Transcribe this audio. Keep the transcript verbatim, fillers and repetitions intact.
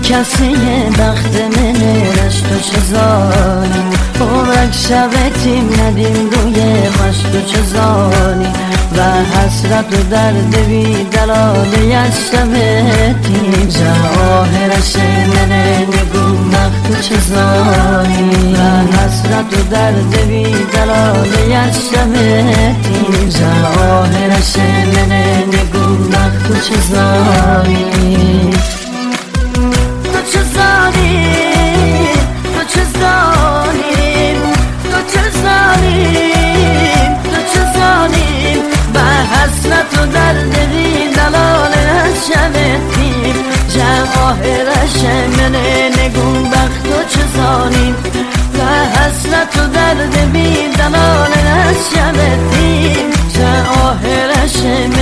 کسی بخت منش تو چه زانی عمرک شبتیم ندیم روی خوش تو چه زانی و حسرت و درد بی دلاله از شبتیم جواهرش منه نگو بخت تو چه زانی و حسرت و درد بی دلاله از شبتیم جواهرش منه نگو بخت تو چه زانی تو چه ظالم تو چه ظالم تو چه ظالم تو چه ظالم به حسرت و درد بی دلاله از شبتیم جواهرش منه نگون بخت تو چه ظالم به حسرت و درد بی دلاله از شبتیم جواهرش